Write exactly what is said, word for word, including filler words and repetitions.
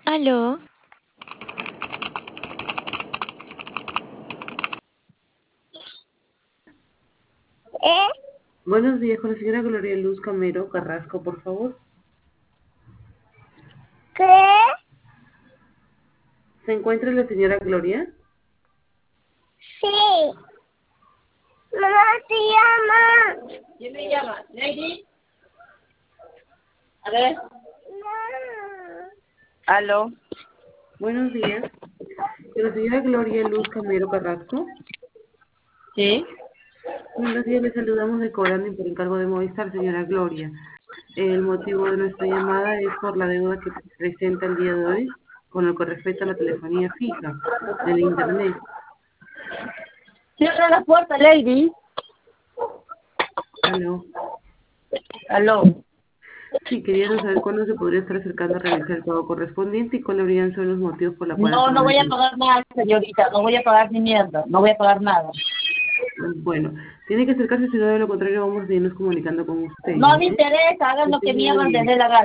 Aló. ¿Eh? Buenos días, con la señora Gloria Luz Camero Carrasco, por favor. ¿Qué? ¿Se encuentra la señora Gloria? Sí. Mamá te llama. ¿Quién me llama? ¿Lady? A ver. No. ¿Aló? Buenos días. ¿Con la señora Gloria Luz Camero Carrasco? ¿Sí? Buenos días, le saludamos de Cobrando por encargo de Movistar, señora Gloria. El motivo de nuestra llamada es por la deuda que presenta el día de hoy con lo que respecta a la telefonía fija del Internet. Cierra la puerta, Lady. ¿Aló? ¿Aló? Sí, queríamos saber cuándo se podría estar acercando a realizar el pago correspondiente y cuáles habrían sido los motivos por los cuales No, no voy a permanecen. pagar nada, señorita. No voy a pagar ni mierda. No voy a pagar nada. Bueno, tiene que acercarse, si no de lo contrario vamos a irnos comunicando con usted. No ¿eh? me interesa. Hagan Que lo que esté muy mierda les bien. dé la gana.